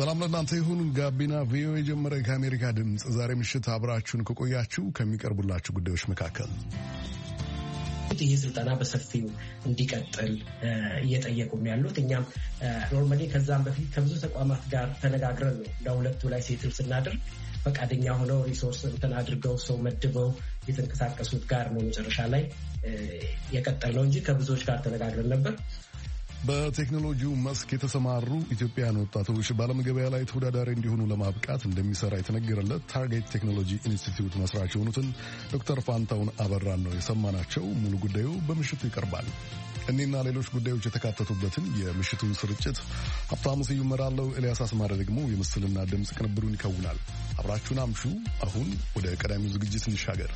ሰላም ለእናንተ ይሁን። ጋቢና ቪኦኤ የጀመረ ከአሜሪካ ድምፅ ዛሬ ምሽት አብራችሁን ከቆያችሁ ከሚቀርቡላችሁ ጉዳዮች መካከል ይህ ስልጠና በሰፊው እንዲቀጥል እየጠየቁም ያሉት እኛም ኖርማሊ ከዛም በፊት ከብዙ ተቋማት ጋር ተነጋግረን ነው ለሁለቱ ላይ ሴትል ስናደርግ ፈቃደኛ ሆነው ሪሶርስ እንትን አድርገው ሰው መድበው የተንቀሳቀሱት ጋር ነው መጨረሻ ላይ የቀጠል ነው እንጂ ከብዙዎች ጋር ተነጋግረን ነበር። በቴክኖሎጂው መስክ የተሰማሩ ኢትዮጵያውያን ወጣቶች በዓለም ገበያ ላይ ተወዳዳሪ እንዲሆኑ ለማብቃት እንደሚሰራ የተነገረለት ታርጌት ቴክኖሎጂ ኢንስቲትዩት መስራች የሆኑትን ዶክተር ፋንታውን አበራን ነው የሰማናቸው። ሙሉ ጉዳዩ በምሽቱ ይቀርባል። እኔና ሌሎች ጉዳዮች የተካተቱበትን የምሽቱን ስርጭት ሀብታሙ ስዩም እመራለሁ። ኤልያስ አስማረ ደግሞ የምስልና ድምፅ ቅንብሩን ይከውናል። አብራችሁን አምሹ። አሁን ወደ ቀዳሚው ዝግጅት እንሻገር።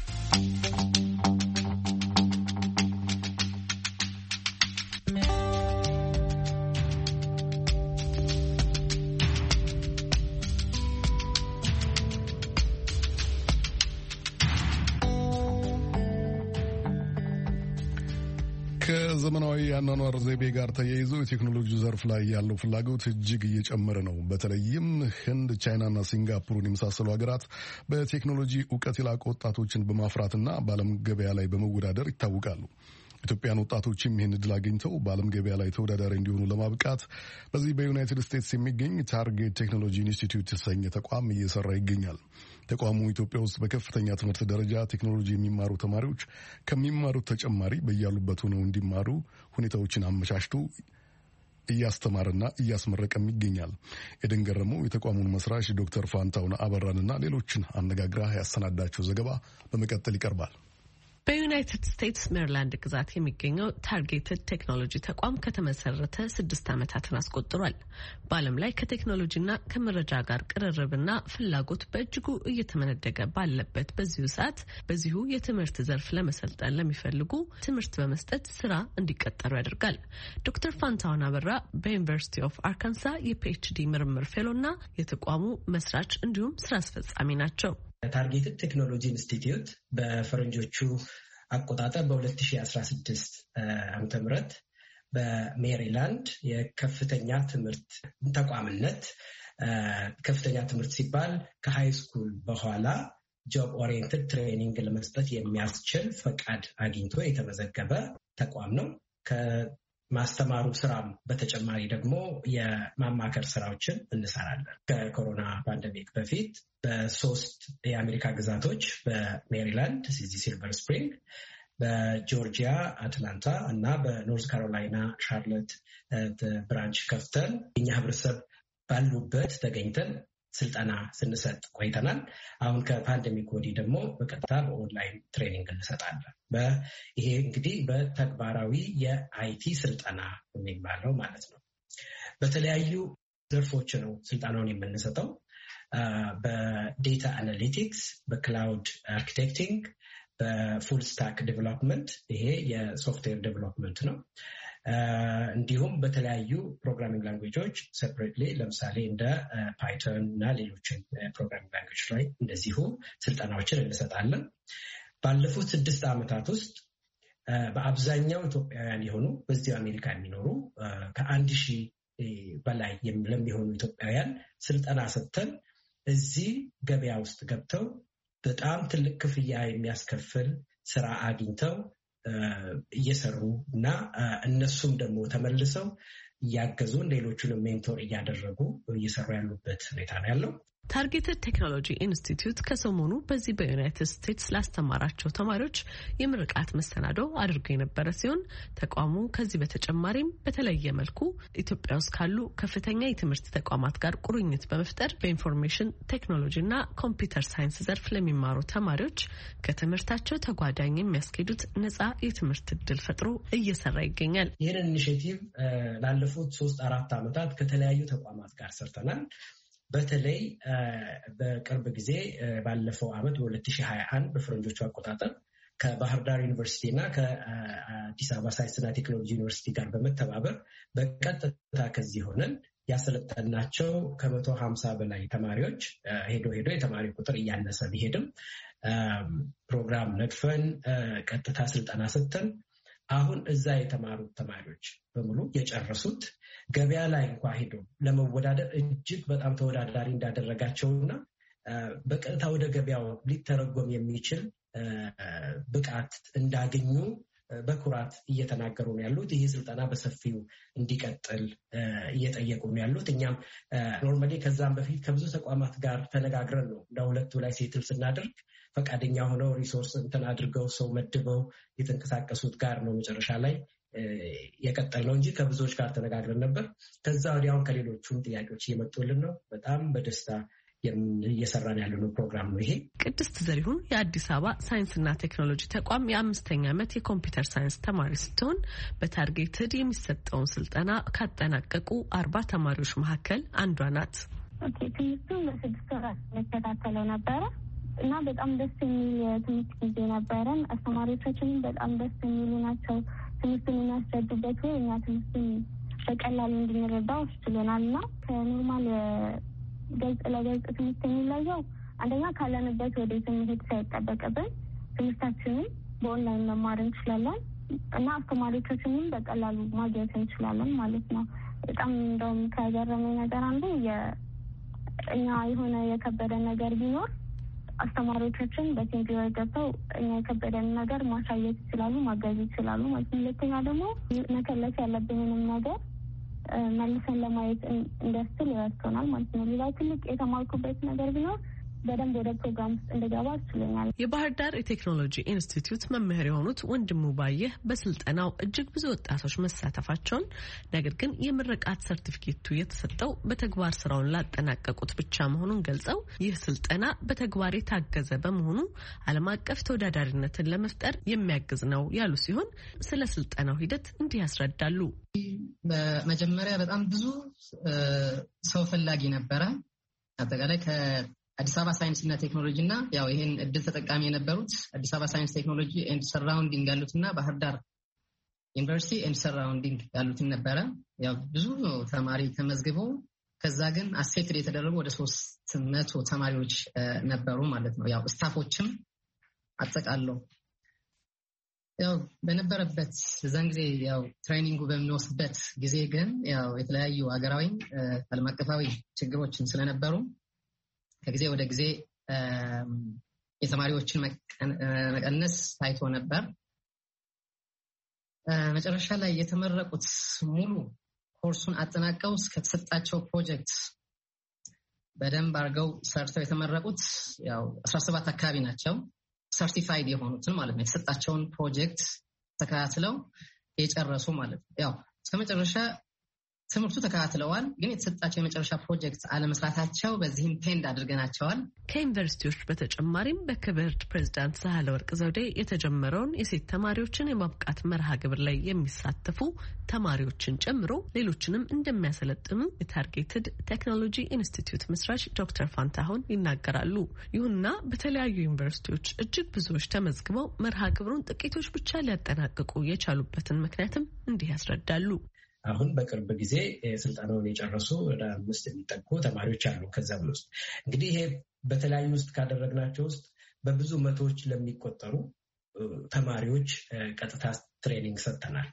ከዘመናዊ የአኗኗር ዘይቤ ጋር ተያይዞ የቴክኖሎጂ ዘርፍ ላይ ያለው ፍላጎት እጅግ እየጨመረ ነው። በተለይም ህንድ፣ ቻይናና ሲንጋፖርን የመሳሰሉ ሀገራት በቴክኖሎጂ እውቀት የላቁ ወጣቶችን በማፍራትና በዓለም ገበያ ላይ በመወዳደር ይታወቃሉ። ኢትዮጵያን ወጣቶችም ይህን እድል አግኝተው በዓለም ገበያ ላይ ተወዳዳሪ እንዲሆኑ ለማብቃት በዚህ በዩናይትድ ስቴትስ የሚገኝ ታርጌት ቴክኖሎጂ ኢንስቲትዩት የተሰኘ ተቋም እየሰራ ይገኛል። ተቋሙ ኢትዮጵያ ውስጥ በከፍተኛ ትምህርት ደረጃ ቴክኖሎጂ የሚማሩ ተማሪዎች ከሚማሩት ተጨማሪ በያሉበት ሆነው እንዲማሩ ሁኔታዎችን አመቻችቶ እያስተማረና እያስመረቀም ይገኛል። ኤደን ገረመው የተቋሙን መስራች ዶክተር ፋንታውን አበራንና ሌሎችን አነጋግራ ያሰናዳቸው ዘገባ በመቀጠል ይቀርባል። በዩናይትድ ስቴትስ ሜሪላንድ ግዛት የሚገኘው ታርጌትድ ቴክኖሎጂ ተቋም ከተመሰረተ 6 ዓመታትን አስቆጥሯል። በዓለም ላይ ከቴክኖሎጂና ከመረጃ ጋር ቅርርብና ፍላጎት በእጅጉ እየተመነደገ ባለበት በዚሁ ሰዓት በዚሁ የትምህርት ዘርፍ ለመሰልጠን ለሚፈልጉ ትምህርት በመስጠት ስራ እንዲቀጠሩ ያደርጋል። ዶክተር ፋንታውን አበራ በዩኒቨርሲቲ ኦፍ አርካንሳ የፒኤችዲ ምርምር ፌሎና የተቋሙ መስራች እንዲሁም ስራ አስፈጻሚ ናቸው። ታርጌትድ ቴክኖሎጂ ኢንስቲትዩት በፈረንጆቹ አቆጣጠር በ2016 ዓመተ ምህረት በሜሪላንድ የከፍተኛ ትምህርት ተቋምነት ከፍተኛ ትምህርት ሲባል ከሃይ ስኩል በኋላ ጆብ ኦሪየንትድ ትሬኒንግ ለመስጠት የሚያስችል ፈቃድ አግኝቶ የተመዘገበ ተቋም ነው። ማስተማሩ ስራም በተጨማሪ ደግሞ የማማከር ስራዎችን እንሰራለን። ከኮሮና ፓንደሚክ በፊት በ3 የአሜሪካ ግዛቶች በሜሪላንድ ሲልቨር ስፕሪንግ፣ በጆርጂያ አትላንታ እና በኖርዝ ካሮላይና ሻርለት ብራንች ከፍተን የኛ ህብረተሰብ ባሉበት ተገኝተን ስልጠና ስንሰጥ ቆይተናል። አሁን ከፓንደሚክ ወዲህ ደግሞ በቀጥታ በኦንላይን ትሬኒንግ እንሰጣለን። ይሄ እንግዲህ በተግባራዊ የአይቲ ስልጠና የሚባለው ማለት ነው። በተለያዩ ዘርፎች ነው ስልጠናውን የምንሰጠው። በዴታ አናሊቲክስ፣ በክላውድ አርኪቴክቲንግ፣ በፉል ስታክ ዴቨሎፕመንት፣ ይሄ የሶፍትዌር ዴቨሎፕመንት ነው። እንዲሁም በተለያዩ ፕሮግራሚንግ ላንጉዌጆች ሴፐሬትሊ ለምሳሌ እንደ ፓይተን እና ሌሎችን ፕሮግራሚንግ ላንጉዌጆች ላይ እንደዚሁ ስልጠናዎችን እንሰጣለን። ባለፉት 6 ዓመታት ውስጥ በአብዛኛው ኢትዮጵያውያን የሆኑ በዚሁ አሜሪካ የሚኖሩ ከ1000 በላይ ለሚሆኑ ኢትዮጵያውያን ስልጠና ሰጥተን እዚህ ገበያ ውስጥ ገብተው በጣም ትልቅ ክፍያ የሚያስከፍል ስራ አግኝተው እየሰሩ እና እነሱም ደግሞ ተመልሰው እያገዙን ሌሎቹንም ሜንቶር እያደረጉ እየሰሩ ያሉበት ሁኔታ ነው ያለው። ታርጌትድ ቴክኖሎጂ ኢንስቲትዩት ከሰሞኑ በዚህ በዩናይትድ ስቴትስ ላስተማራቸው ተማሪዎች የምርቃት መሰናዶ አድርጎ የነበረ ሲሆን ተቋሙ ከዚህ በተጨማሪም በተለየ መልኩ ኢትዮጵያ ውስጥ ካሉ ከፍተኛ የትምህርት ተቋማት ጋር ቁርኝት በመፍጠር በኢንፎርሜሽን ቴክኖሎጂና ኮምፒውተር ሳይንስ ዘርፍ ለሚማሩ ተማሪዎች ከትምህርታቸው ተጓዳኝ የሚያስኬዱት ነፃ የትምህርት እድል ፈጥሮ እየሰራ ይገኛል። ይህንን ኢኒሼቲቭ ላለፉት 3-4 ዓመታት ከተለያዩ ተቋማት ጋር ሰርተናል። በተለይ በቅርብ ጊዜ ባለፈው ዓመት በ2021 በፈረንጆቹ አቆጣጠር ከባህር ዳር ዩኒቨርሲቲ እና ከአዲስ አበባ ሳይንስና ቴክኖሎጂ ዩኒቨርሲቲ ጋር በመተባበር በቀጥታ ከዚህ ሆነን ያሰለጠናቸው ከ150 በላይ ተማሪዎች ሄዶ የተማሪ ቁጥር እያነሰ ቢሄድም ፕሮግራም ነድፈን ቀጥታ ስልጠና ሰጥተን አሁን እዛ የተማሩት ተማሪዎች በሙሉ የጨረሱት ገበያ ላይ እንኳን ሄዶ ለመወዳደር እጅግ በጣም ተወዳዳሪ እንዳደረጋቸውና በቀጥታ ወደ ገበያው ሊተረጎም የሚችል ብቃት እንዳገኙ በኩራት እየተናገሩ ነው ያሉት። ይህ ስልጠና በሰፊው እንዲቀጥል እየጠየቁ ነው ያሉት። እኛም ኖርማሊ ከዛም በፊት ከብዙ ተቋማት ጋር ተነጋግረን ነው ለሁለቱ ላይ ሴትል ስናደርግ ፈቃደኛ ሆነው ሪሶርስ እንትን አድርገው ሰው መድበው የተንቀሳቀሱት ጋር ነው መጨረሻ ላይ የቀጠል ነው እንጂ ከብዙዎች ጋር ተነጋግረን ነበር። ከዛ ወዲያውን ከሌሎቹም ጥያቄዎች እየመጡልን ነው። በጣም በደስታ እየሰራን ያለነው ፕሮግራም ነው ይሄ። ቅድስት ዘሪሁን የአዲስ አበባ ሳይንስና ቴክኖሎጂ ተቋም የ5ኛ ዓመት የኮምፒውተር ሳይንስ ተማሪ ስትሆን በታርጌትድ የሚሰጠውን ስልጠና ካጠናቀቁ 40 ተማሪዎች መካከል አንዷ ናት። ትምህርቱን ለ6 ወራት መከታተለው ነበረ እና በጣም ደስ የሚል የትምህርት ጊዜ ነበረን። አስተማሪዎቻችንም በጣም ደስ የሚሉ ናቸው። ትምህርቱን የሚያስረዱበት ወይ እኛ ትምህርቱን በቀላሉ እንድንረዳው አስችሎናል እና ከኖርማል ገጽ ለገጽ ትምህርት የሚለየው አንደኛ ካለንበት ወደ መሄድ ሳይጠበቅብን ትምህርታችንን በኦንላይን መማር እንችላለን እና አስተማሪዎቻችንን በቀላሉ ማግኘት እንችላለን ማለት ነው። በጣም እንደውም ከገረመኝ ነገር አንዱ እኛ የሆነ የከበደ ነገር ቢኖር አስተማሪዎቻችን በቴምፒወር ገብተው እኛ የከበደን ነገር ማሳየት ይችላሉ፣ ማገዝ ይችላሉ ማለት ነው። ሁለተኛ ደግሞ መከለስ ያለብንንም ነገር መልሰን ለማየት እንዲያስችል ይረድቶናል ማለት ነው። ሌላው ትልቅ የተማርኩበት ነገር ቢኖር በደንብ ወደ ፕሮግራም ውስጥ እንድገባ አስችሎኛል። የባህር ዳር የቴክኖሎጂ ኢንስቲትዩት መምህር የሆኑት ወንድሙ ባየህ በስልጠናው እጅግ ብዙ ወጣቶች መሳተፋቸውን፣ ነገር ግን የምረቃት ሰርቲፊኬቱ የተሰጠው በተግባር ስራውን ላጠናቀቁት ብቻ መሆኑን ገልጸው ይህ ስልጠና በተግባር የታገዘ በመሆኑ ዓለም አቀፍ ተወዳዳሪነትን ለመፍጠር የሚያግዝ ነው ያሉ ሲሆን ስለ ስልጠናው ሂደት እንዲህ ያስረዳሉ። በመጀመሪያ በጣም ብዙ ሰው ፈላጊ ነበረ። አጠቃላይ አዲስ አበባ ሳይንስና ቴክኖሎጂ እና ያው ይሄን እድል ተጠቃሚ የነበሩት አዲስ አበባ ሳይንስ ቴክኖሎጂ ኤንድ ሰራውንዲንግ ያሉትና ባህር ዳር ዩኒቨርሲቲ ኤንድ ሰራውንዲንግ ያሉትን ነበረ። ያው ብዙ ተማሪ ተመዝግበው ከዛ ግን አሴትድ የተደረጉ ወደ 300 ተማሪዎች ነበሩ ማለት ነው። ያው ስታፎችም አጠቃለው ያው በነበረበት ዘን ጊዜ ያው ትሬኒንጉ በሚወስድበት ጊዜ ግን ያው የተለያዩ ሀገራዊ ዓለም አቀፋዊ ችግሮችን ስለነበሩ ከጊዜ ወደ ጊዜ የተማሪዎችን መቀነስ ታይቶ ነበር። መጨረሻ ላይ የተመረቁት ሙሉ ኮርሱን አጠናቀው እስከተሰጣቸው ፕሮጀክት በደንብ አድርገው ሰርተው የተመረቁት ያው 17 አካባቢ ናቸው። ሰርቲፋይድ የሆኑትን ማለት ነው። የተሰጣቸውን ፕሮጀክት ተከታትለው የጨረሱ ማለት ነው። ያው እስከመጨረሻ ትምህርቱ ተከታትለዋል፣ ግን የተሰጣቸው የመጨረሻ ፕሮጀክት አለመስራታቸው በዚህም ፔንድ አድርገናቸዋል። ከዩኒቨርሲቲዎች በተጨማሪም በክብርት ፕሬዚዳንት ሳህለወርቅ ዘውዴ የተጀመረውን የሴት ተማሪዎችን የማብቃት መርሃ ግብር ላይ የሚሳተፉ ተማሪዎችን ጨምሮ ሌሎችንም እንደሚያሰለጥኑ የታርጌትድ ቴክኖሎጂ ኢንስቲትዩት መስራች ዶክተር ፋንታሁን ይናገራሉ። ይሁንና በተለያዩ ዩኒቨርሲቲዎች እጅግ ብዙዎች ተመዝግበው መርሃ ግብሩን ጥቂቶች ብቻ ሊያጠናቅቁ የቻሉበትን ምክንያትም እንዲህ ያስረዳሉ። አሁን በቅርብ ጊዜ ስልጠናውን የጨረሱ ወደ 5 የሚጠጉ ተማሪዎች አሉ። ከዛም ውስጥ እንግዲህ ይሄ በተለያዩ ውስጥ ካደረግናቸው ውስጥ በብዙ መቶዎች ለሚቆጠሩ ተማሪዎች ቀጥታ ትሬኒንግ ሰጥተናል።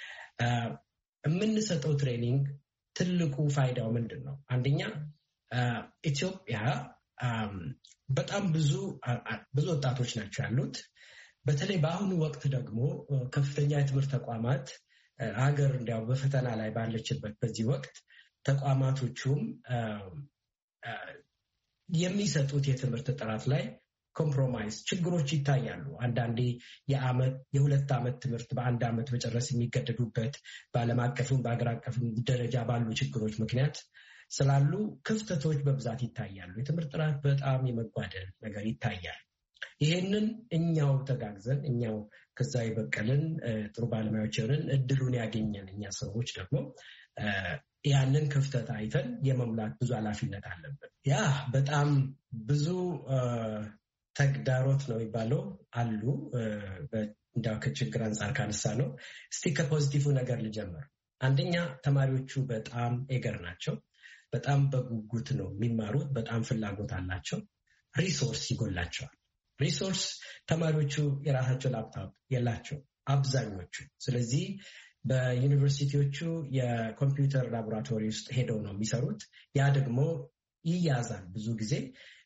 የምንሰጠው ትሬኒንግ ትልቁ ፋይዳው ምንድን ነው? አንደኛ ኢትዮጵያ በጣም ብዙ ወጣቶች ናቸው ያሉት። በተለይ በአሁኑ ወቅት ደግሞ ከፍተኛ የትምህርት ተቋማት ሀገር እንዲያው በፈተና ላይ ባለችበት በዚህ ወቅት ተቋማቶቹም የሚሰጡት የትምህርት ጥራት ላይ ኮምፕሮማይዝ ችግሮች ይታያሉ። አንዳንዴ የ2 ዓመት ትምህርት በ1 ዓመት መጨረስ የሚገደዱበት በዓለም አቀፍም በሀገር አቀፍም ደረጃ ባሉ ችግሮች ምክንያት ስላሉ ክፍተቶች በብዛት ይታያሉ። የትምህርት ጥራት በጣም የመጓደል ነገር ይታያል። ይሄንን እኛው ተጋግዘን እኛው ከዛ የበቀልን ጥሩ ባለሙያዎች ሆነን እድሉን ያገኘን እኛ ሰዎች ደግሞ ያንን ክፍተት አይተን የመሙላት ብዙ ኃላፊነት አለብን። ያ በጣም ብዙ ተግዳሮት ነው የሚባለው አሉ። እንዳው ከችግር አንጻር ካነሳ ነው። እስቲ ከፖዚቲቭ ነገር ልጀምር። አንደኛ ተማሪዎቹ በጣም ኤገር ናቸው። በጣም በጉጉት ነው የሚማሩት። በጣም ፍላጎት አላቸው። ሪሶርስ ይጎላቸዋል። ሪሶርስ ተማሪዎቹ የራሳቸው ላፕቶፕ የላቸው አብዛኞቹ። ስለዚህ በዩኒቨርሲቲዎቹ የኮምፒውተር ላቦራቶሪ ውስጥ ሄደው ነው የሚሰሩት። ያ ደግሞ ይያዛል። ብዙ ጊዜ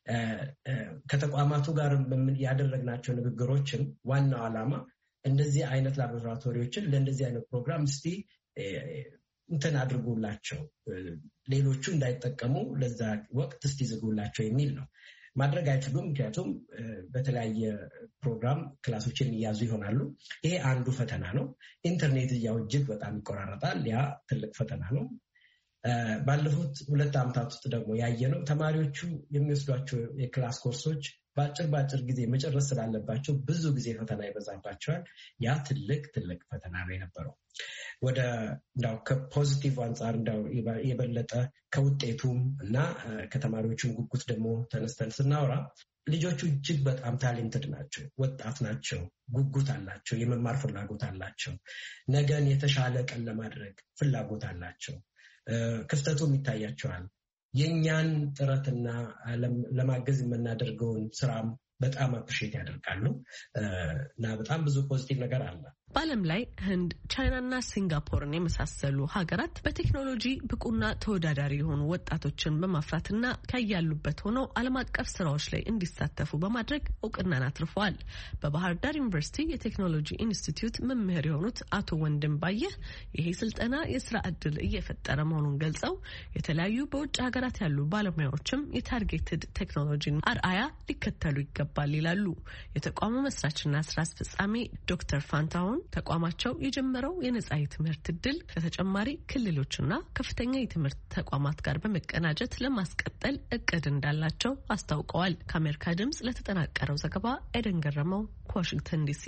ከተቋማቱ ጋር ያደረግናቸው ንግግሮችን ዋናው ዓላማ እንደዚህ አይነት ላቦራቶሪዎችን ለእንደዚህ አይነት ፕሮግራም እስቲ እንትን አድርጉላቸው፣ ሌሎቹ እንዳይጠቀሙ ለዛ ወቅት እስቲ ዝጉላቸው የሚል ነው። ማድረግ አይችሉም፣ ምክንያቱም በተለያየ ፕሮግራም ክላሶችን እያዙ ይሆናሉ። ይሄ አንዱ ፈተና ነው። ኢንተርኔት ያው እጅግ በጣም ይቆራረጣል። ያ ትልቅ ፈተና ነው። ባለፉት 2 ዓመታት ውስጥ ደግሞ ያየነው ተማሪዎቹ የሚወስዷቸው የክላስ ኮርሶች በአጭር ጊዜ መጨረስ ስላለባቸው ብዙ ጊዜ ፈተና ይበዛባቸዋል። ያ ትልቅ ፈተና ነው የነበረው። ወደ እንዳው ከፖዚቲቭ አንጻር እንዳው የበለጠ ከውጤቱም እና ከተማሪዎቹም ጉጉት ደግሞ ተነስተን ስናወራ ልጆቹ እጅግ በጣም ታሌንትድ ናቸው፣ ወጣት ናቸው፣ ጉጉት አላቸው፣ የመማር ፍላጎት አላቸው፣ ነገን የተሻለ ቀን ለማድረግ ፍላጎት አላቸው፣ ክፍተቱም ይታያቸዋል። የኛን ጥረትና ለማገዝ የምናደርገውን ስራም በጣም አፕሪሼት ያደርጋሉ እና በጣም ብዙ ፖዚቲቭ ነገር አለ። በዓለም ላይ ህንድ፣ ቻይናና ሲንጋፖርን የመሳሰሉ ሀገራት በቴክኖሎጂ ብቁና ተወዳዳሪ የሆኑ ወጣቶችን በማፍራትና ከያሉበት ሆነው ዓለም አቀፍ ስራዎች ላይ እንዲሳተፉ በማድረግ እውቅናን አትርፈዋል። በባህር ዳር ዩኒቨርሲቲ የቴክኖሎጂ ኢንስቲትዩት መምህር የሆኑት አቶ ወንድም ባየህ ይሄ ስልጠና የስራ እድል እየፈጠረ መሆኑን ገልጸው የተለያዩ በውጭ ሀገራት ያሉ ባለሙያዎችም የታርጌትድ ቴክኖሎጂን አርአያ ሊከተሉ ይገባል ይላሉ። የተቋሙ መስራችና ስራ አስፈጻሚ ዶክተር ፋንታሁን ተቋማቸው የጀመረው የነጻ የትምህርት እድል ከተጨማሪ ክልሎችና ከፍተኛ የትምህርት ተቋማት ጋር በመቀናጀት ለማስቀጠል እቅድ እንዳላቸው አስታውቀዋል። ከአሜሪካ ድምጽ ለተጠናቀረው ዘገባ ኤደን ገረመው ከዋሽንግተን ዲሲ።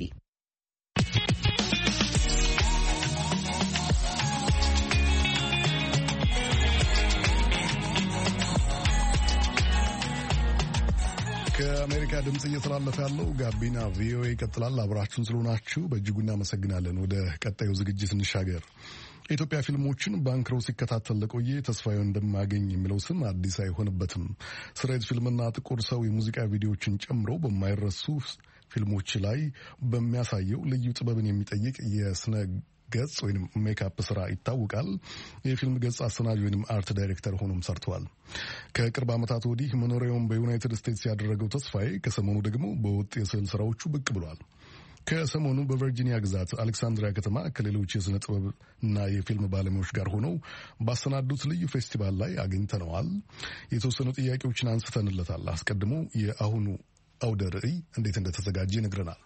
ከአሜሪካ ድምጽ እየተላለፈ ያለው ጋቢና ቪኦኤ ይቀጥላል። አብራችሁን ስለሆናችሁ በእጅጉ እናመሰግናለን። ወደ ቀጣዩ ዝግጅት እንሻገር። የኢትዮጵያ ፊልሞችን በአንክሮ ሲከታተል ለቆየ ተስፋዬ እንደማገኝ የሚለው ስም አዲስ አይሆንበትም። ስሬት ፊልምና ጥቁር ሰው የሙዚቃ ቪዲዮዎችን ጨምሮ በማይረሱ ፊልሞች ላይ በሚያሳየው ልዩ ጥበብን የሚጠይቅ የስነ ገጽ ወይም ሜካፕ ስራ ይታወቃል። የፊልም ገጽ አሰናጅ ወይም አርት ዳይሬክተር ሆኖም ሰርተዋል። ከቅርብ ዓመታት ወዲህ መኖሪያውን በዩናይትድ ስቴትስ ያደረገው ተስፋዬ ከሰሞኑ ደግሞ በወጥ የስዕል ስራዎቹ ብቅ ብሏል። ከሰሞኑ በቨርጂኒያ ግዛት አሌክሳንድሪያ ከተማ ከሌሎች የስነ ጥበብ እና የፊልም ባለሙያዎች ጋር ሆነው ባሰናዱት ልዩ ፌስቲቫል ላይ አግኝተነዋል። የተወሰኑ ጥያቄዎችን አንስተንለታል። አስቀድሞ የአሁኑ አውደ ርዕይ እንዴት እንደተዘጋጀ ይነግረናል።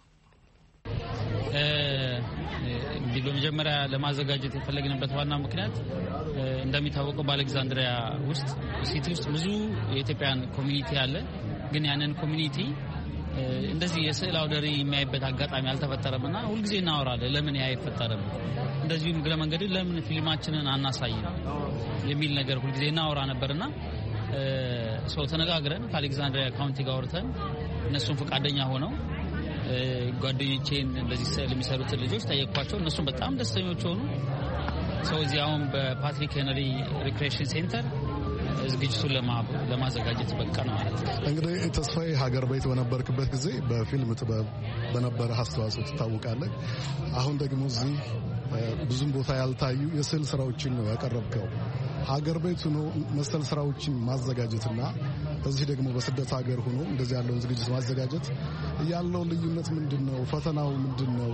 እንግዲህ በመጀመሪያ ለማዘጋጀት የፈለግንበት ዋና ምክንያት እንደሚታወቀው በአሌክሳንድሪያ ውስጥ ሲቲ ውስጥ ብዙ የኢትዮጵያን ኮሚኒቲ አለ። ግን ያንን ኮሚኒቲ እንደዚህ የስዕል አውደ ርዕይ የሚያይበት አጋጣሚ አልተፈጠረምና ሁልጊዜ እናወራለን፣ ለምን ያ አይፈጠርም? እንደዚሁም እግረ መንገድ ለምን ፊልማችንን አናሳይም የሚል ነገር ሁልጊዜ እናወራ ነበርና ሰው ተነጋግረን ከአሌክሳንድሪያ ካውንቲ ጋር አውርተን እነሱም ፈቃደኛ ሆነው ጓደኞቼን እንደዚህ ስዕል የሚሰሩትን ልጆች ጠየቅኳቸው። እነሱም በጣም ደስተኞች ሆኑ። ሰው እዚህ አሁን በፓትሪክ ሄነሪ ሪክሬሽን ሴንተር ዝግጅቱን ለማዘጋጀት በቃ ነው ማለት ነው። እንግዲህ ተስፋዬ ሀገር ቤት በነበርክበት ጊዜ በፊልም ጥበብ በነበረ አስተዋጽኦ ትታወቃለህ። አሁን ደግሞ እዚህ ብዙም ቦታ ያልታዩ የስዕል ስራዎችን ነው ያቀረብከው። ሀገር ቤት ሆኖ መሰል ስራዎችን ማዘጋጀትና እዚህ ደግሞ በስደት ሀገር ሆኖ እንደዚህ ያለውን ዝግጅት ማዘጋጀት ያለው ልዩነት ምንድን ነው? ፈተናው ምንድን ነው?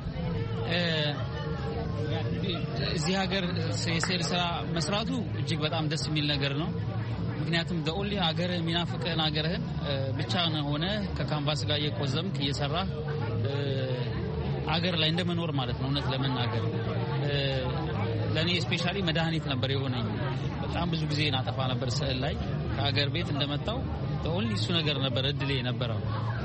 እዚህ ሀገር የስዕል ስራ መስራቱ እጅግ በጣም ደስ የሚል ነገር ነው። ምክንያቱም ደኦሊ ሀገር የሚናፍቅህን ሀገርህን ብቻ ሆነ ከካንቫስ ጋር እየቆዘምክ እየሰራ ሀገር ላይ እንደመኖር ማለት ነው። እውነት ለመናገር ለእኔ ስፔሻሊ መድኃኒት ነበር የሆነኝ። በጣም ብዙ ጊዜ ናጠፋ ነበር ስዕል ላይ ከሀገር ቤት እንደመጣው ደኦሊ እሱ ነገር ነበር እድሌ ነበረው።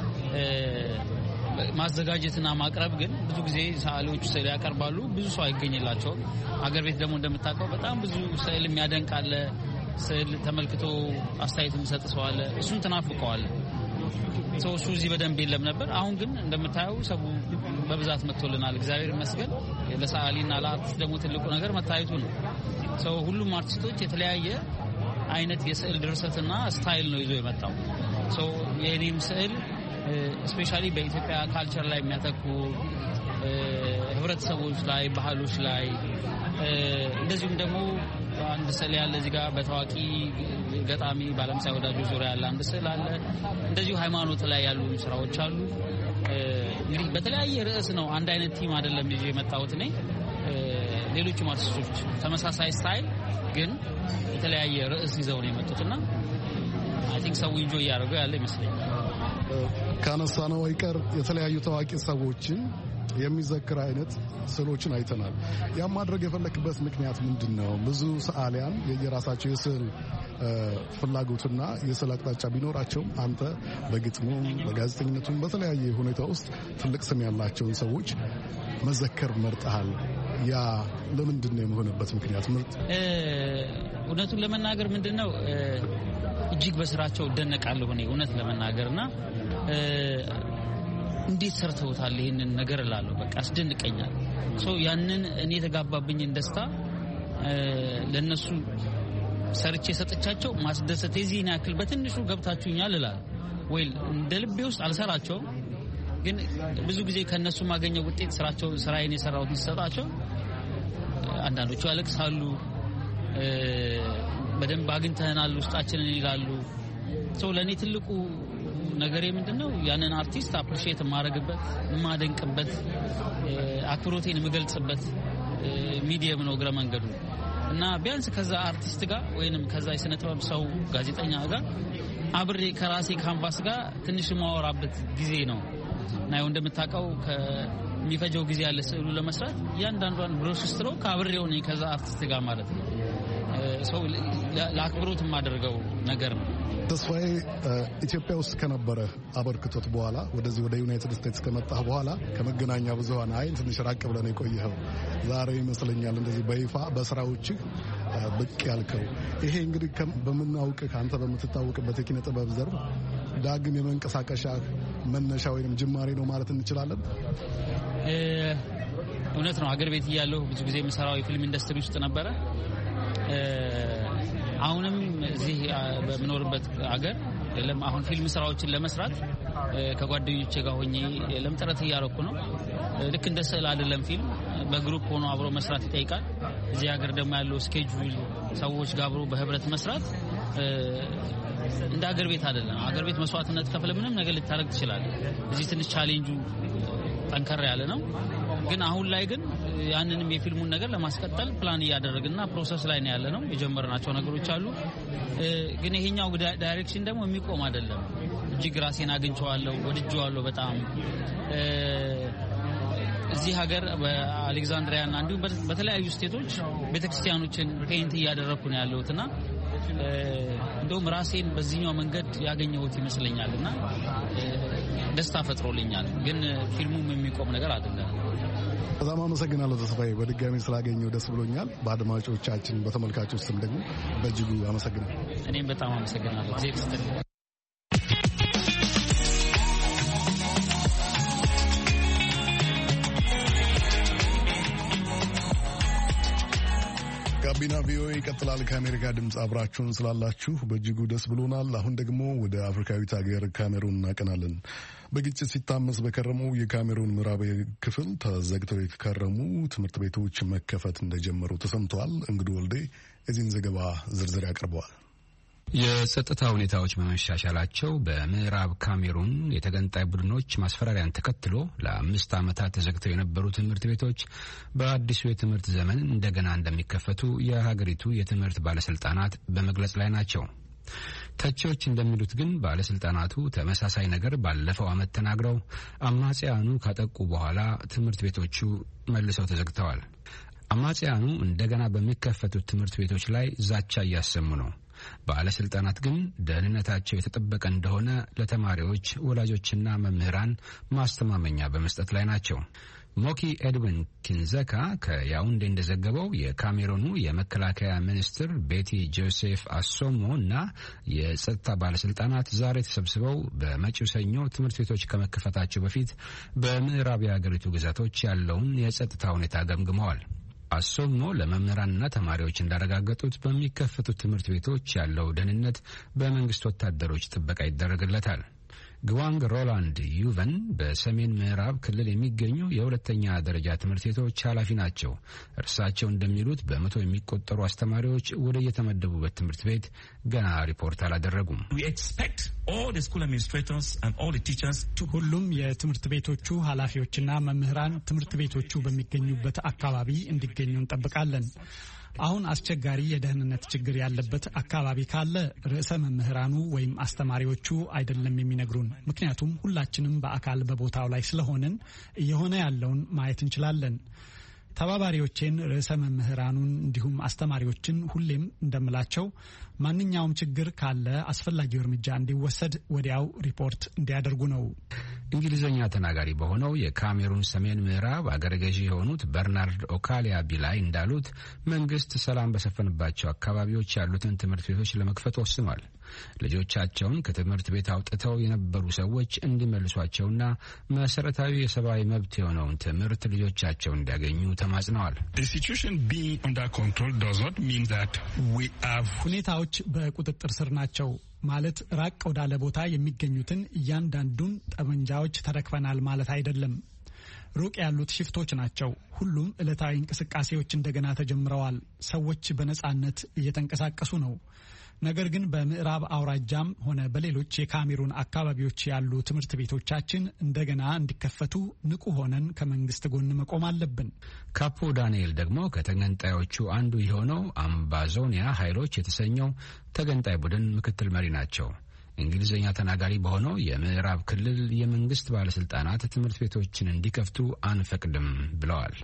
ማዘጋጀትና ማቅረብ ግን ብዙ ጊዜ ሰዓሊዎቹ ስዕል ያቀርባሉ፣ ብዙ ሰው አይገኝላቸውም። ሀገር ቤት ደግሞ እንደምታውቀው በጣም ብዙ ስዕል የሚያደንቅ አለ፣ ስዕል ተመልክቶ አስተያየት የሚሰጥ ሰው አለ። እሱን ትናፍቀዋል። ሰው እሱ እዚህ በደንብ የለም ነበር። አሁን ግን እንደምታየው ሰው በብዛት መጥቶልናል፣ እግዚአብሔር ይመስገን። ለሰዓሊና ለአርቲስት ደግሞ ትልቁ ነገር መታየቱ ነው። ሰው ሁሉም አርቲስቶች የተለያየ አይነት የስዕል ድርሰትና ስታይል ነው ይዞ የመጣው። ሰው የኔም ስዕል ስፔሻሊ በኢትዮጵያ ካልቸር ላይ የሚያተኩሩ ህብረተሰቦች ላይ ባህሎች ላይ እንደዚሁም ደግሞ አንድ ስዕል ያለ እዚህ ጋር በታዋቂ ገጣሚ ባለምሳሌ ወዳጆ ዙሪያ ያለ አንድ ስዕል አለ። እንደዚሁ ሃይማኖት ላይ ያሉ ስራዎች አሉ። እንግዲህ በተለያየ ርዕስ ነው፣ አንድ አይነት ቲም አይደለም ይዤ የመጣሁት እኔ። ሌሎችም አርቲስቶች ተመሳሳይ ስታይል ግን የተለያየ ርዕስ ይዘው ነው የመጡትና አይ ቲንክ ሰው ኢንጆይ እያደረገው ያለ ይመስለኛል። ካነሳ ነው አይቀር የተለያዩ ታዋቂ ሰዎችን የሚዘክር አይነት ስዕሎችን አይተናል። ያ ማድረግ የፈለክበት ምክንያት ምንድን ነው? ብዙ ሰዓሊያን የየራሳቸው የስዕል ፍላጎትና የስዕል አቅጣጫ ቢኖራቸውም አንተ በግጥሙም በጋዜጠኝነቱም በተለያየ ሁኔታ ውስጥ ትልቅ ስም ያላቸውን ሰዎች መዘከር መርጠሃል። ያ ለምንድን ነው የሆነበት ምክንያት? እውነቱን ለመናገር ምንድን ነው እጅግ በስራቸው እደነቃለሁ እኔ እውነት ለመናገርና እንዴት ሰርተውታል ይሄንን ነገር እላለሁ። በቃ አስደንቀኛል። ያንን እኔ የተጋባብኝን ደስታ ለነሱ ሰርቼ ሰጥቻቸው ማስደሰት የዚህን ያክል በትንሹ ገብታችሁኛል እላለሁ። ወይ እንደ ልቤ ውስጥ አልሰራቸውም፣ ግን ብዙ ጊዜ ከነሱ ማገኘው ውጤት ስራዬን የሰራሁትን ሰጣቸው አንዳንዶቹ ያለቅሳሉ። በደንብ አግኝተናል ውስጣችንን ይላሉ። ለኔ ትልቁ ነገሬ ምንድነው ያንን አርቲስት አፕሪሺየት ማድረግበት ማደንቅበት አክብሮቴን የምገልጽበት ሚዲየም ነው እግረ መንገዱ እና ቢያንስ ከዛ አርቲስት ጋር ወይንም ከዛ የስነ ጥበብ ሰው ጋዜጠኛ ጋር አብሬ ከራሴ ካንቫስ ጋር ትንሽ ማወራበት ጊዜ ነው እና ያው እንደምታውቀው ከሚፈጀው ጊዜ ያለ ስዕሉ ለመስራት እያንዳንዷን ብሩሽ ስትሮክ አብሬው ነኝ ከዛ አርቲስት ጋር ማለት ነው። ለአክብሮት የማደርገው ነገር ነው። ተስፋዬ ኢትዮጵያ ውስጥ ከነበረ አበርክቶት በኋላ ወደዚህ ወደ ዩናይትድ ስቴትስ ከመጣህ በኋላ ከመገናኛ ብዙሃን አይን ትንሽ ራቅ ብለን የቆየኸው ዛሬ ይመስለኛል እንደዚህ በይፋ በስራዎችህ ብቅ ያልከው። ይሄ እንግዲህ በምናውቅ ከአንተ በምትታወቅበት የኪነ ጥበብ ዘርፍ ዳግም የመንቀሳቀሻ መነሻ ወይም ጅማሬ ነው ማለት እንችላለን? እውነት ነው። ሀገር ቤት እያለሁ ብዙ ጊዜ የምሰራው የፊልም ኢንዱስትሪ ውስጥ ነበረ። አሁንም እዚህ በምኖርበት ሀገር አሁን ፊልም ስራዎችን ለመስራት ከጓደኞቼ ጋር ሆኜ ጥረት እያደረኩ ነው። ልክ እንደ ስዕል አይደለም፣ ፊልም በግሩፕ ሆኖ አብሮ መስራት ይጠይቃል። እዚህ ሀገር ደግሞ ያለው ስኬጁል ሰዎች ጋር አብሮ በህብረት መስራት እንደ ሀገር ቤት አይደለም። ሀገር ቤት መስዋዕትነት ከፍለ ምንም ነገር ልታደርግ ትችላለህ። እዚህ ትንሽ ቻሌንጁ ጠንከር ያለ ነው። ግን አሁን ላይ ግን ያንንም የፊልሙን ነገር ለማስቀጠል ፕላን እያደረግንና ፕሮሰስ ላይ ነው ያለ ነው። የጀመርናቸው ነገሮች አሉ። ግን ይሄኛው ዳይሬክሽን ደግሞ የሚቆም አይደለም። እጅግ ራሴን አግኝቼዋለሁ፣ ወድጄዋለሁ በጣም። እዚህ ሀገር በአሌክዛንድሪያና እንዲሁም በተለያዩ ስቴቶች ቤተክርስቲያኖችን ፔይንት እያደረኩ ነው ያለሁትና እንደውም ራሴን በዚህኛው መንገድ ያገኘሁት ይመስለኛልና ደስታ ፈጥሮልኛል። ግን ፊልሙም የሚቆም ነገር አይደለም። በጣም አመሰግናለሁ ተስፋዬ፣ በድጋሚ ስላገኘው ደስ ብሎኛል። በአድማጮቻችን በተመልካቾች ስም ደግሞ በእጅጉ አመሰግናለሁ። እኔም በጣም አመሰግናለሁ። ጋቢና ቪኦኤ ይቀጥላል። ከአሜሪካ ድምፅ አብራችሁን ስላላችሁ በእጅጉ ደስ ብሎናል። አሁን ደግሞ ወደ አፍሪካዊት ሀገር ካሜሩን እናቀናለን። በግጭት ሲታመስ በከረመው የካሜሩን ምዕራባዊ ክፍል ተዘግተው የከረሙ ትምህርት ቤቶች መከፈት እንደጀመሩ ተሰምተዋል። እንግዲህ ወልዴ የዚህን ዘገባ ዝርዝር ያቀርበዋል። የጸጥታ ሁኔታዎች በመሻሻላቸው በምዕራብ ካሜሩን የተገንጣይ ቡድኖች ማስፈራሪያን ተከትሎ ለ5 ዓመታት ተዘግተው የነበሩ ትምህርት ቤቶች በአዲሱ የትምህርት ዘመን እንደገና እንደሚከፈቱ የሀገሪቱ የትምህርት ባለስልጣናት በመግለጽ ላይ ናቸው። ተቺዎች እንደሚሉት ግን ባለስልጣናቱ ተመሳሳይ ነገር ባለፈው ዓመት ተናግረው አማጽያኑ ካጠቁ በኋላ ትምህርት ቤቶቹ መልሰው ተዘግተዋል። አማጽያኑ እንደገና በሚከፈቱት ትምህርት ቤቶች ላይ ዛቻ እያሰሙ ነው። ባለስልጣናት ግን ደህንነታቸው የተጠበቀ እንደሆነ ለተማሪዎች፣ ወላጆችና መምህራን ማስተማመኛ በመስጠት ላይ ናቸው። ሞኪ ኤድዊን ኪንዘካ ከያውንዴ እንደዘገበው የካሜሩኑ የመከላከያ ሚኒስትር ቤቲ ጆሴፍ አሶሞ እና የጸጥታ ባለስልጣናት ዛሬ ተሰብስበው በመጪው ሰኞ ትምህርት ቤቶች ከመከፈታቸው በፊት በምዕራብ የሀገሪቱ ግዛቶች ያለውን የጸጥታ ሁኔታ ገምግመዋል። አሶሞ ለመምህራንና ተማሪዎች እንዳረጋገጡት በሚከፈቱት ትምህርት ቤቶች ያለው ደህንነት በመንግስት ወታደሮች ጥበቃ ይደረግለታል። ግዋንግ ሮላንድ ዩቨን በሰሜን ምዕራብ ክልል የሚገኙ የሁለተኛ ደረጃ ትምህርት ቤቶች ኃላፊ ናቸው። እርሳቸው እንደሚሉት በመቶ የሚቆጠሩ አስተማሪዎች ወደ የተመደቡበት ትምህርት ቤት ገና ሪፖርት አላደረጉም። ሁሉም የትምህርት ቤቶቹ ኃላፊዎችና መምህራን ትምህርት ቤቶቹ በሚገኙበት አካባቢ እንዲገኙ እንጠብቃለን። አሁን አስቸጋሪ የደህንነት ችግር ያለበት አካባቢ ካለ ርዕሰ መምህራኑ ወይም አስተማሪዎቹ አይደለም የሚነግሩን። ምክንያቱም ሁላችንም በአካል በቦታው ላይ ስለሆንን እየሆነ ያለውን ማየት እንችላለን። ተባባሪዎቼን፣ ርዕሰ መምህራኑን እንዲሁም አስተማሪዎችን ሁሌም እንደምላቸው ማንኛውም ችግር ካለ አስፈላጊው እርምጃ እንዲወሰድ ወዲያው ሪፖርት እንዲያደርጉ ነው። እንግሊዝኛ ተናጋሪ በሆነው የካሜሩን ሰሜን ምዕራብ አገረ ገዢ የሆኑት በርናርድ ኦካሊያ ቢላይ እንዳሉት መንግስት ሰላም በሰፈንባቸው አካባቢዎች ያሉትን ትምህርት ቤቶች ለመክፈት ወስኗል። ልጆቻቸውን ከትምህርት ቤት አውጥተው የነበሩ ሰዎች እንዲመልሷቸውና መሰረታዊ የሰብአዊ መብት የሆነውን ትምህርት ልጆቻቸው እንዲያገኙ ተማጽነዋል። ሁኔታዎች በቁጥጥር ስር ናቸው ማለት ራቅ ወዳለ ቦታ የሚገኙትን እያንዳንዱን ጠመንጃዎች ተረክበናል ማለት አይደለም። ሩቅ ያሉት ሽፍቶች ናቸው። ሁሉም ዕለታዊ እንቅስቃሴዎች እንደገና ተጀምረዋል። ሰዎች በነጻነት እየተንቀሳቀሱ ነው። ነገር ግን በምዕራብ አውራጃም ሆነ በሌሎች የካሜሩን አካባቢዎች ያሉ ትምህርት ቤቶቻችን እንደገና እንዲከፈቱ ንቁ ሆነን ከመንግስት ጎን መቆም አለብን። ካፖ ዳንኤል ደግሞ ከተገንጣዮቹ አንዱ የሆነው አምባዞኒያ ኃይሎች የተሰኘው ተገንጣይ ቡድን ምክትል መሪ ናቸው። እንግሊዝኛ ተናጋሪ በሆነው የምዕራብ ክልል የመንግስት ባለስልጣናት ትምህርት ቤቶችን እንዲከፍቱ አንፈቅድም ብለዋል።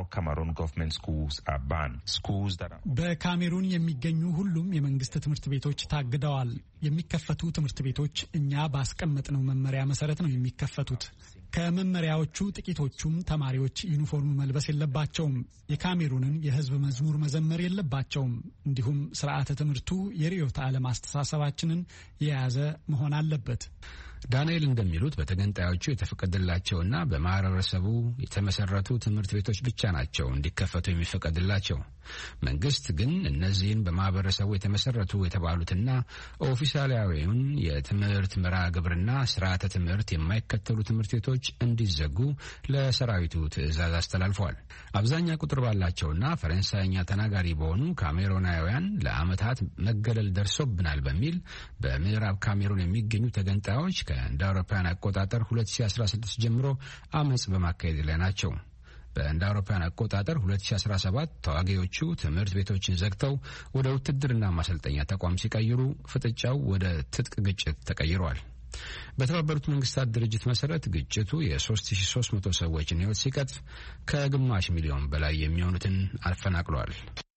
በካሜሩን የሚገኙ ሁሉም የመንግስት ትምህርት ቤቶች ታግደዋል። የሚከፈቱ ትምህርት ቤቶች እኛ ባስቀመጥነው መመሪያ መሰረት ነው የሚከፈቱት። ከመመሪያዎቹ ጥቂቶቹም ተማሪዎች ዩኒፎርም መልበስ የለባቸውም፣ የካሜሩንን የህዝብ መዝሙር መዘመር የለባቸውም፣ እንዲሁም ስርዓተ ትምህርቱ የርዕዮተ ዓለም አስተሳሰባችንን የያዘ መሆን አለበት። ዳንኤል እንደሚሉት በተገንጣዮቹ የተፈቀደላቸውና በማህበረሰቡ የተመሰረቱ ትምህርት ቤቶች ብቻ ናቸው እንዲከፈቱ የሚፈቀድላቸው። መንግስት ግን እነዚህን በማህበረሰቡ የተመሰረቱ የተባሉትና ኦፊሳላዊውን የትምህርት መርሃ ግብርና ስርዓተ ትምህርት የማይከተሉ ትምህርት ቤቶች እንዲዘጉ ለሰራዊቱ ትዕዛዝ አስተላልፏል። አብዛኛ ቁጥር ባላቸውና ፈረንሳይኛ ተናጋሪ በሆኑ ካሜሩናውያን ለዓመታት መገለል ደርሶብናል በሚል በምዕራብ ካሜሩን የሚገኙ ተገንጣዮች እንደ አውሮፓውያን አቆጣጠር 2016 ጀምሮ አመጽ በማካሄድ ላይ ናቸው። በእንደ አውሮፓውያን አቆጣጠር 2017 ተዋጊዎቹ ትምህርት ቤቶችን ዘግተው ወደ ውትድርና ማሰልጠኛ ተቋም ሲቀይሩ ፍጥጫው ወደ ትጥቅ ግጭት ተቀይሯል። በተባበሩት መንግስታት ድርጅት መሰረት ግጭቱ የ3300 ሰዎችን ሕይወት ሲቀጥፍ ከግማሽ ሚሊዮን በላይ የሚሆኑትን አፈናቅሏል።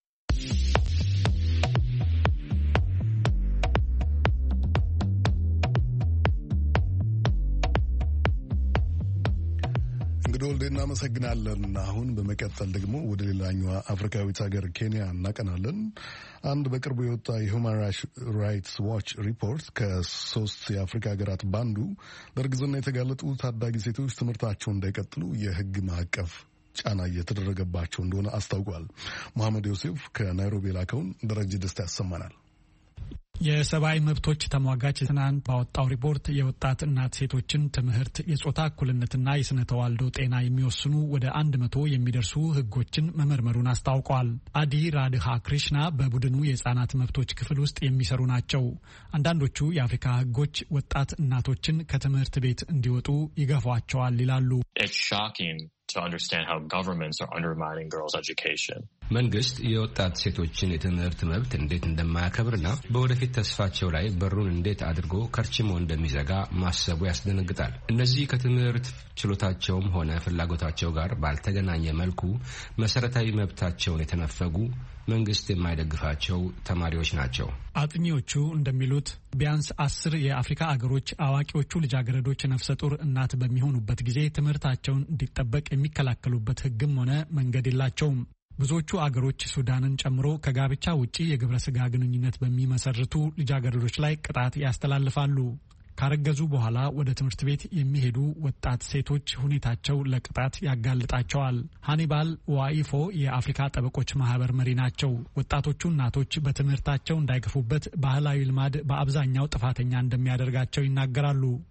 እንግዲህ ወልዴ እናመሰግናለን። አሁን በመቀጠል ደግሞ ወደ ሌላኛዋ አፍሪካዊት ሀገር ኬንያ እናቀናለን። አንድ በቅርቡ የወጣ የሁማን ራይትስ ዋች ሪፖርት ከ3 የአፍሪካ ሀገራት ባንዱ ለእርግዝና የተጋለጡ ታዳጊ ሴቶች ትምህርታቸውን እንዳይቀጥሉ የሕግ ማዕቀፍ ጫና እየተደረገባቸው እንደሆነ አስታውቋል። መሐመድ ዮሴፍ ከናይሮቢ ላከውን ደረጀ ደስታ ያሰማናል። የሰብአዊ መብቶች ተሟጋች ትናንት ባወጣው ሪፖርት የወጣት እናት ሴቶችን ትምህርት፣ የጾታ እኩልነትና የስነ ተዋልዶ ጤና የሚወስኑ ወደ 100 የሚደርሱ ህጎችን መመርመሩን አስታውቀዋል። አዲ ራድሃ ክሪሽና በቡድኑ የህጻናት መብቶች ክፍል ውስጥ የሚሰሩ ናቸው። አንዳንዶቹ የአፍሪካ ህጎች ወጣት እናቶችን ከትምህርት ቤት እንዲወጡ ይገፏቸዋል ይላሉ። to understand how governments are undermining girls' education. መንግስት የወጣት ሴቶችን የትምህርት መብት እንዴት እንደማያከብርና በወደፊት ተስፋቸው ላይ በሩን እንዴት አድርጎ ከርችሞ እንደሚዘጋ ማሰቡ ያስደነግጣል። እነዚህ ከትምህርት ችሎታቸውም ሆነ ፍላጎታቸው ጋር ባልተገናኘ መልኩ መሰረታዊ መብታቸውን የተነፈጉ መንግስት የማይደግፋቸው ተማሪዎች ናቸው። አጥኚዎቹ እንደሚሉት ቢያንስ 10 የአፍሪካ አገሮች አዋቂዎቹ ልጃገረዶች ነፍሰ ጡር እናት በሚሆኑበት ጊዜ ትምህርታቸውን እንዲጠበቅ የሚከላከሉበት ህግም ሆነ መንገድ የላቸውም። ብዙዎቹ አገሮች ሱዳንን ጨምሮ ከጋብቻ ውጪ የግብረ ስጋ ግንኙነት በሚመሰርቱ ልጃገረዶች ላይ ቅጣት ያስተላልፋሉ። ካረገዙ በኋላ ወደ ትምህርት ቤት የሚሄዱ ወጣት ሴቶች ሁኔታቸው ለቅጣት ያጋልጣቸዋል። ሃኒባል ዋኢፎ የአፍሪካ ጠበቆች ማህበር መሪ ናቸው። ወጣቶቹ እናቶች በትምህርታቸው እንዳይገፉበት ባህላዊ ልማድ በአብዛኛው ጥፋተኛ እንደሚያደርጋቸው ይናገራሉ።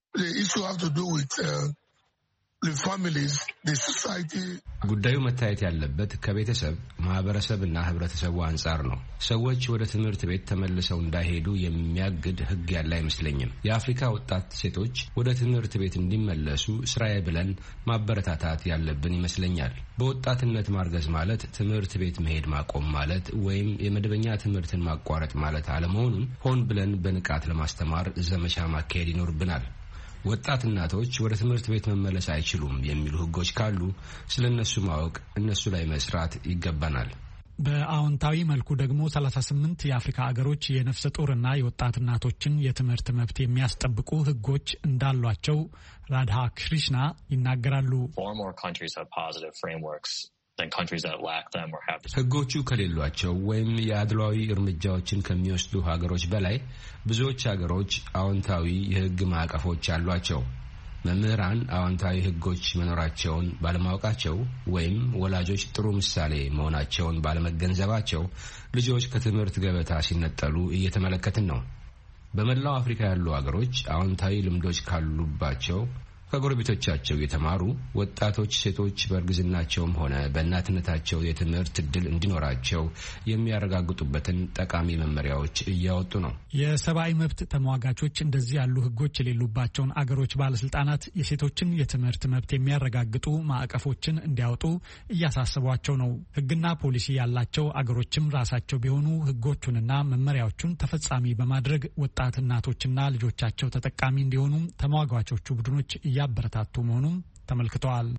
the issue has to do with the families, the society. ጉዳዩ መታየት ያለበት ከቤተሰብ ማህበረሰብና ህብረተሰቡ አንፃር ነው። ሰዎች ወደ ትምህርት ቤት ተመልሰው እንዳይሄዱ የሚያግድ ህግ ያለ አይመስለኝም። የአፍሪካ ወጣት ሴቶች ወደ ትምህርት ቤት እንዲመለሱ ስራዬ ብለን ማበረታታት ያለብን ይመስለኛል። በወጣትነት ማርገዝ ማለት ትምህርት ቤት መሄድ ማቆም ማለት ወይም የመደበኛ ትምህርትን ማቋረጥ ማለት አለመሆኑን ሆን ብለን በንቃት ለማስተማር ዘመቻ ማካሄድ ይኖርብናል። ወጣት እናቶች ወደ ትምህርት ቤት መመለስ አይችሉም የሚሉ ህጎች ካሉ ስለነሱ ማወቅ እነሱ ላይ መስራት ይገባናል። በአዎንታዊ መልኩ ደግሞ 38 የአፍሪካ ሀገሮች የነፍሰ ጡርና የወጣት እናቶችን የትምህርት መብት የሚያስጠብቁ ህጎች እንዳሏቸው ራድሃ ክሪሽና ይናገራሉ። ህጎቹ ከሌሏቸው ወይም የአድሏዊ እርምጃዎችን ከሚወስዱ ሀገሮች በላይ ብዙዎች ሀገሮች አዎንታዊ የህግ ማዕቀፎች አሏቸው። መምህራን አዎንታዊ ህጎች መኖራቸውን ባለማወቃቸው ወይም ወላጆች ጥሩ ምሳሌ መሆናቸውን ባለመገንዘባቸው ልጆች ከትምህርት ገበታ ሲነጠሉ እየተመለከትን ነው። በመላው አፍሪካ ያሉ ሀገሮች አዎንታዊ ልምዶች ካሉባቸው ከጎረቤቶቻቸው የተማሩ ወጣቶች ሴቶች በእርግዝናቸውም ሆነ በእናትነታቸው የትምህርት ዕድል እንዲኖራቸው የሚያረጋግጡበትን ጠቃሚ መመሪያዎች እያወጡ ነው። የሰብአዊ መብት ተሟጋቾች እንደዚህ ያሉ ህጎች የሌሉባቸውን አገሮች ባለስልጣናት የሴቶችን የትምህርት መብት የሚያረጋግጡ ማዕቀፎችን እንዲያወጡ እያሳሰቧቸው ነው። ህግና ፖሊሲ ያላቸው አገሮችም ራሳቸው ቢሆኑ ህጎቹንና መመሪያዎቹን ተፈጻሚ በማድረግ ወጣት እናቶችና ልጆቻቸው ተጠቃሚ እንዲሆኑ ተሟጋቾቹ ቡድኖች እያበረታቱ መሆኑም ተመልክተዋል።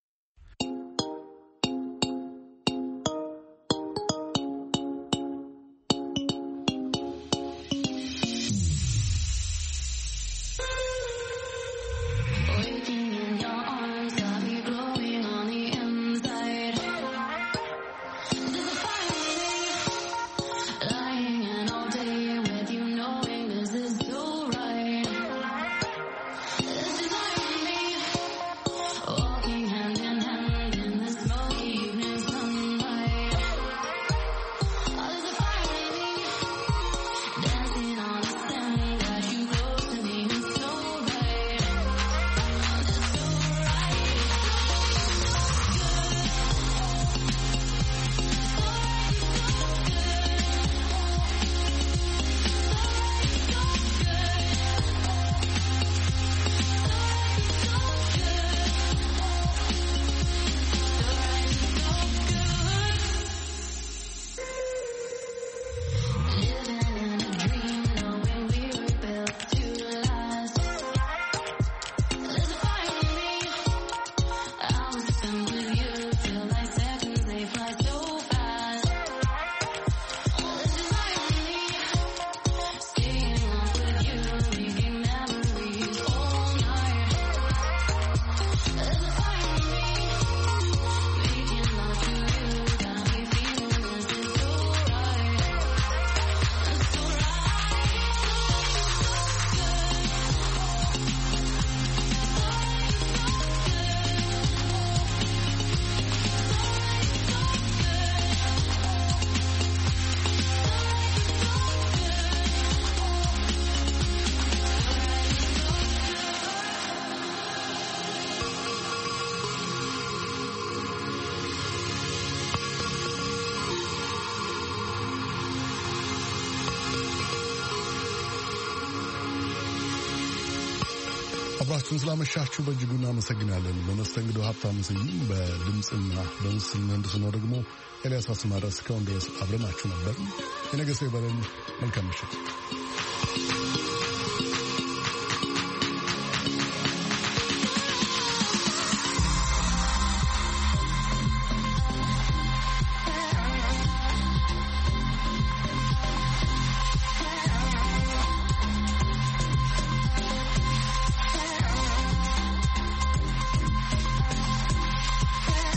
አብራችሁን ስላመሻችሁ በእጅጉ እናመሰግናለን። በመስተንግዶ ሀብታሙ ስዩም፣ በድምፅና በምስል ምህንድስናው ደግሞ ኤልያስ አስማረ። እስካሁን ድረስ አብረናችሁ ነበር። የነገ ሰው ይበለን። መልካም ምሽት።